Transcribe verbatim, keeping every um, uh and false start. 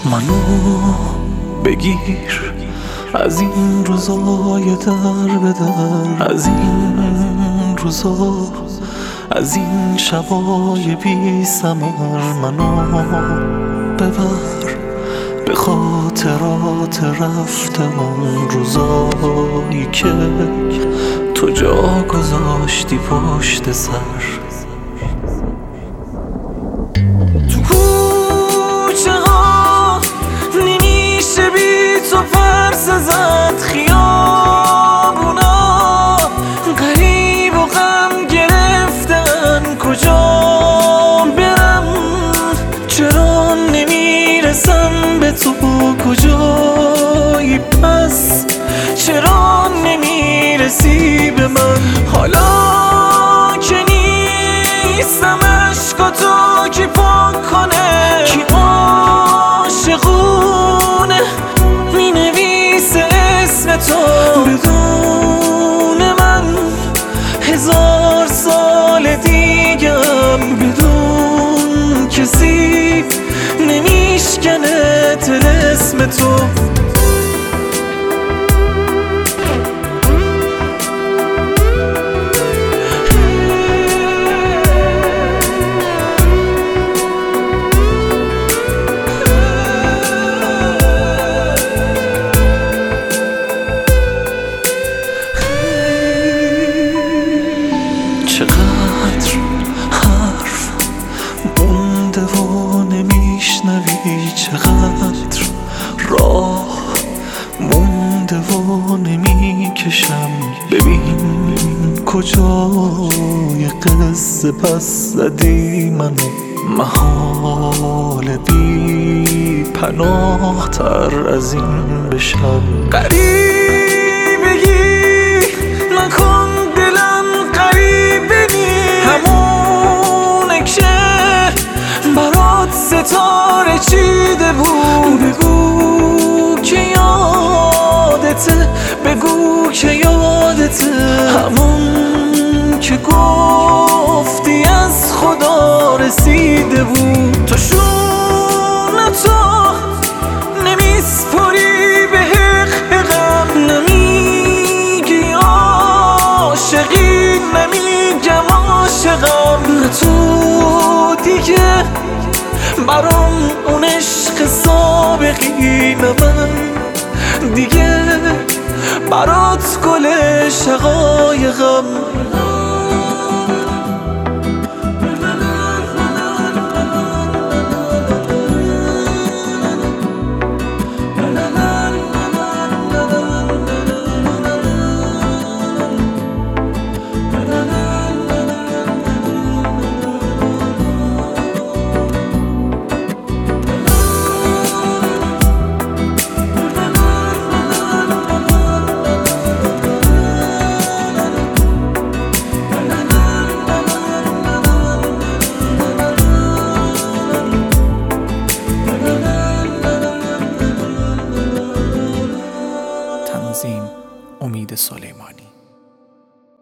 منو بگیر از این روزای در به در، از این روزا، از این شبای بی ثمر. منو ببر به خاطرات رفته اون روزایی که تو جا گذاشتی پشت سر. تو کوچه ها نمیشه بی تو فرس زد، خیابونا غریب و غم گرفتن. کجا برم؟ چرا نمیرسم به تو؟ کجایی پس؟ چرا نمیرسی به من؟ حالا که نیستم عشقاتو کی پاک کنه؟ کی عاشقونه مینویسه اسم تو بدون من؟ هزار سال دیگم بدون کسی نمیشکنه طلسم تو. چقدر حرف مونده و نمیشنوی، چقدر راه مونده و نمیکشم. ببین کجای قصه پس زدی منو، محال بی پناه تر از این بشم. غریبگی نکن دلم غریبه نی، همونه که برات ستاره چیده بود. بگو که یادته، بگو که یادته، همون که گفتی از خدا رسیده بود. تو شونه تو نمیسپری به حق غم، نمیگی عاشقی، نمیگم عاشقم. نه تو دیگه برام اون عشق سابقی، نه من دیگه برات گل شقایقم.